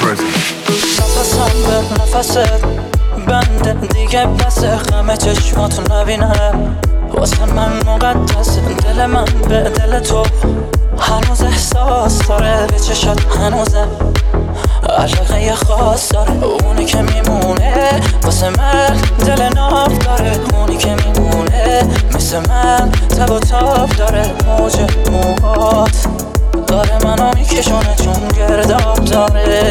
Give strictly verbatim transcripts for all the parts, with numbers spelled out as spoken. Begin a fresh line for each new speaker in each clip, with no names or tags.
present.
نفسم به نفست بنده دیگه بسه غم چشماتو نبینم واسه من مقدس دل من به دل تو هنوز احساس داره به چشات هنوزم علاقه یه خاص داره اونی که میمونه واسه من دل ناف داره اونی که میمونه مثل من تب و تاب داره موج موهات داره منو میکشونه چون گرداب داره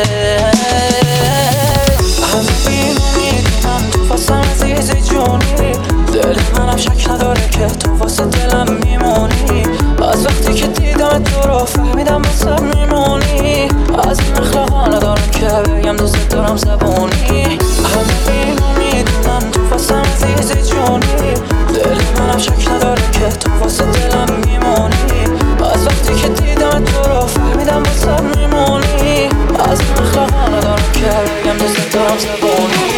همه اینو میدونم تو واسم عزیزی جونی دل منم شک نداره که تو واسه دلم میمونی از وقتی که دیدم تو رو فهمیدم واسه میمونی از این اخلاقا ندارم که بگم دوست دارم زبونی همه اینو میدونم تو واسم عزیزی جونی دل منم شک نداره که تو واسه دلم میمونی از وقتی که دیدم تو رو فهمیدم واسه میمونی از این اخلاقا ندارم که بگم دوست دارم زبونی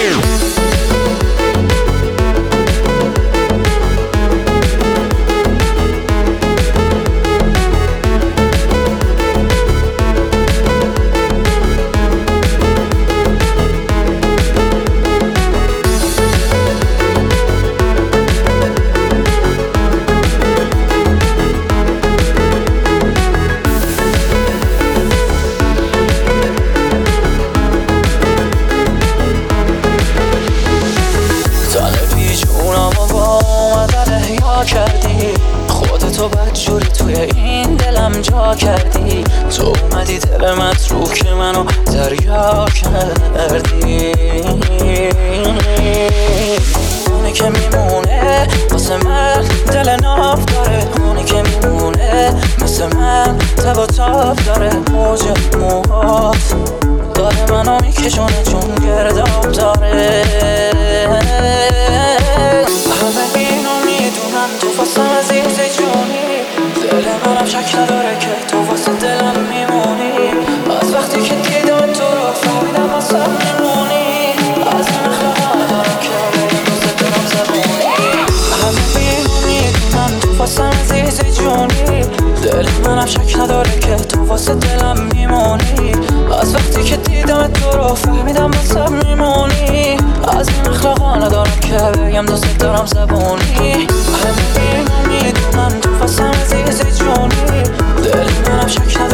کردی خودتو بدجوری توی این دلم جا کردی تو اومدی دل متروک منو دریا کردی اونی که میمونه واسه من دل ناف داره اونی که میمونه مثل من تب و تاب داره موج موهات داره منو میکشونه چون گرداب داره همه اینو میدونم تو واسه عزیزی جونی دل منم شک نداره که تو واسه دلم میمونی از وقتی که دیدم تو رو فهمیدم واسه میمونی از این اخلاقا ندارم که بگم دوست دارم زبونی همه اینو میدونم تو واسه عزیزی جونی دل منم شک نداره که تو واسه دلم میمونی از وقتی که دیدم تو رو فهمیدم واسه میمونی از این اخلاقا ندارم که بگم دوست دارم زبونی همه اینو میدونم تو واسه عزیزی جونی دل منم شک نداره